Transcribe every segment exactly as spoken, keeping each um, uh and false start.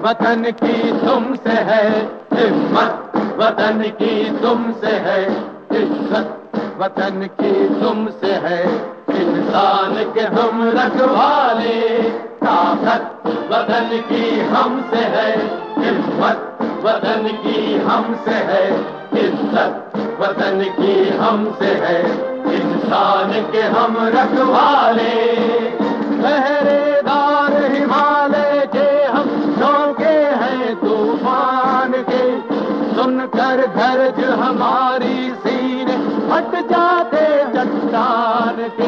वतन की तुमसे है हिम्मत, वतन की तुमसे है इज्जत, वतन की तुमसे है इंसान के हम रखवाले। ताकत वतन की हमसे है हिम्मत, वतन की हमसे है इज्जत, वतन की हमसे है इंसान के हम रखवाले। पहरेदार हिमालय के हम झोंके हैं तूफान के, सुनकर गरज हमारी सीने फट जाते चट्टान के।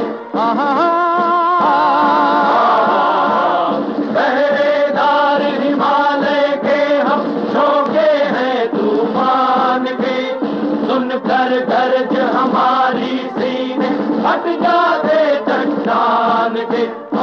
पहरेदार हिमालय के हम झोंके हैं तूफान के, सुनकर गरज हमारी सीने फट जाते चट्टान के।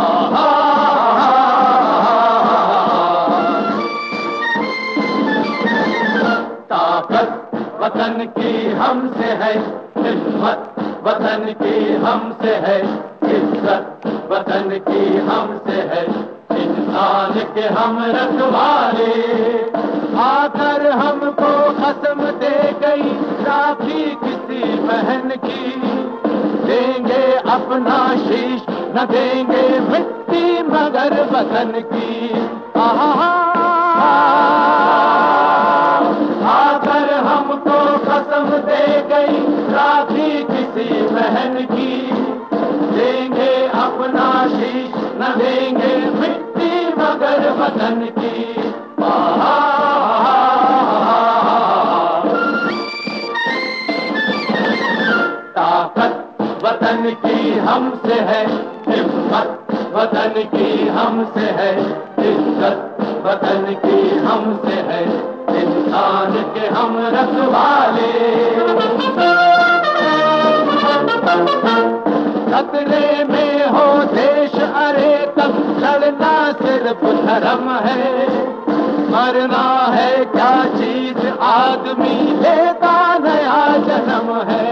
ताकत वतन की हमसे है हिम्मत, वतन की हमसे है इज्जत, वतन की हमसे है इंसान के हम रखवाले। आकर हमको कसम दे गई राखी किसी बहन की, देंगे अपना शीश न देंगे मिट्टी मगर वतन की। आकर हमको कसम दे गई राखी किसी बहन की, देंगे अपना शीश न देंगे मिट्टी मगर वतन की। ताकत वतन की हमसे है हिम्मत, वतन की हमसे है इज्जत, वतन की हमसे है इंसान के हम रखवाले। खतरे में हो देश अरे तब लड़ना सिर्फ धर्म है, मरना है क्या चीज आदमी लेता नया जन्म है।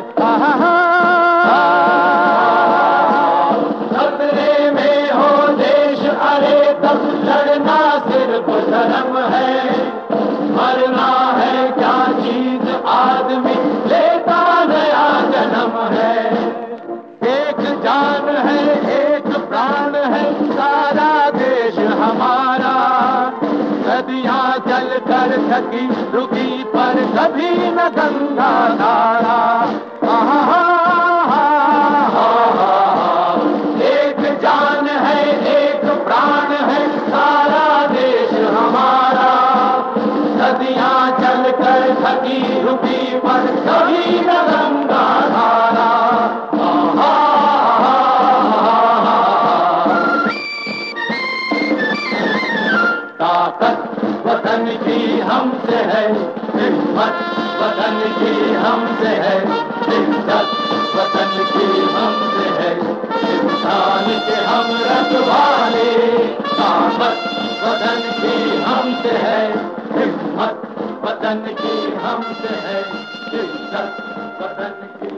खतरे में हो देश अरे तब लड़ना सिर्फ धर्म है, मरना है क्या चीज आदमी लेता नया जन्म है। एक जान है एक प्राण है सारा देश हमारा, नदियां जल कर थकी रुकी पर कभी न गंगा धारा। एक जान है एक प्राण है सारा देश हमारा, नदियां चल कर थकी रुकी पर कभी न गंगा धारा। ताकत वतन की हमसे है हिम्मत, वतन की हमसे है इज्जत, वतन की हमसे है इंसान के हम रखवाले। ताकत वतन की हमसे है हिम्मत, वतन की हमसे है इज्जत, वतन की